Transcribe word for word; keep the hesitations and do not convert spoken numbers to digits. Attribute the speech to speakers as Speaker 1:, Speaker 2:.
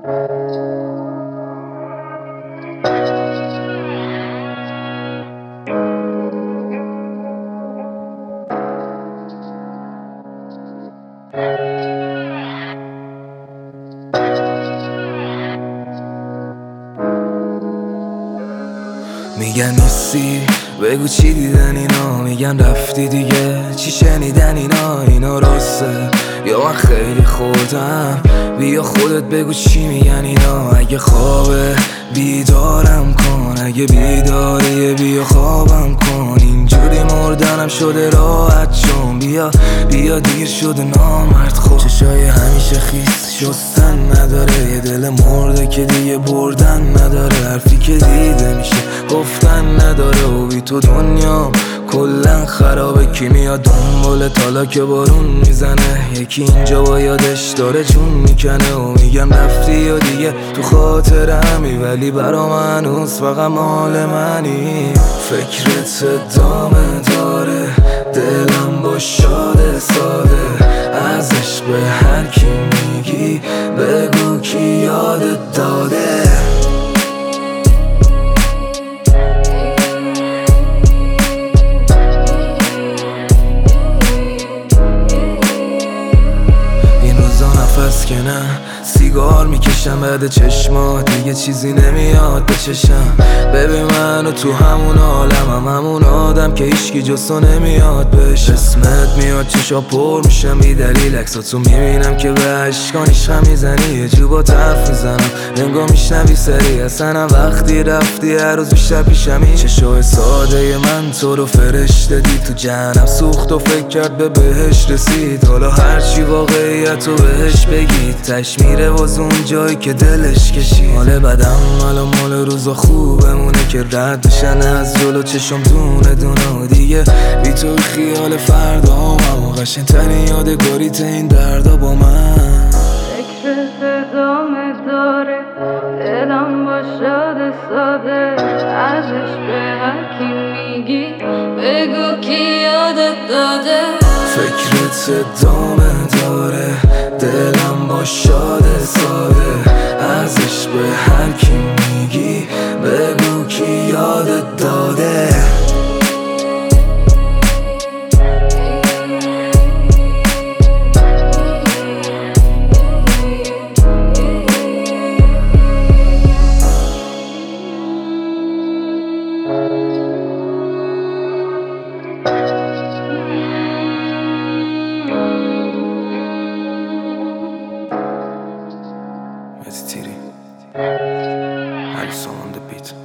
Speaker 1: میگن نیستی بگو چی دیدن اینا، میگن رفتی دیگه چی شنیدن اینا. اینا راسته یا من خیلی خوردم؟ بیا خودت بگو چی میگن اینا. اگه خوابه بیدارم کن، اگه بیداری بیا خوابم کن. اینجوری مردنم شده راحت چون بیا بیا دیر شده نامرد. خب چشای همیشه خیس شستن نداره، یه دل مرده که دیگه بردن نداره. حرفی که دیده میشه گفتن نداره و بی تو دنیام کلن خرابه. کی میاد دنبال تالا که بارون میزنه، یکی اینجا با یادش داره جون میکنه. و میگم رفتی یا دیگه تو خاطرمی، ولی برا من هنوز فقط مال منی. فکرت ادامه داره، دلم با شاده ساده. ازش به هر کی میگی بگو کی یادت داده. نفس که نه سیگار میکشم بعد چشمات، دیگه چیزی نمیاد به چشم. ببین منو تو همون عالمم، همون آدم که هیچکی جستو نمیاد بهش. اسمت میاد چشا پر میشم بی دلیل، عکساتو میبینم که به عشقان عشقم میزنی. یه جو با طرف میزنم انگار میشنوی سری، اصلا وقتی رفتی هر روز بیشتر پیشمی. چشای ساده من تو رو فرشته دید، تو جهنم سوخت و فکر کرد به بهش رسید. حالا هرچی واقعیت رو بهش بگید تش میره واز اون جایی که دلش کشید. حال بدم مالا مال روزا خوبمونه که رد بشن از جلو چشم دونه دونه. دیگه بی تو خیال فردا هم قشنگ ترین یادگاریت این دردا با من.
Speaker 2: فکرت ادامه داره، دلم با شاده ساده. ازش به هر کی میگی بگو کی یادت داده.
Speaker 1: فکرت ادامه داره، دلم با شاده ساده. ازش به هر کی میگی بگو کی یادت داده. Tiri, Alison on the beat.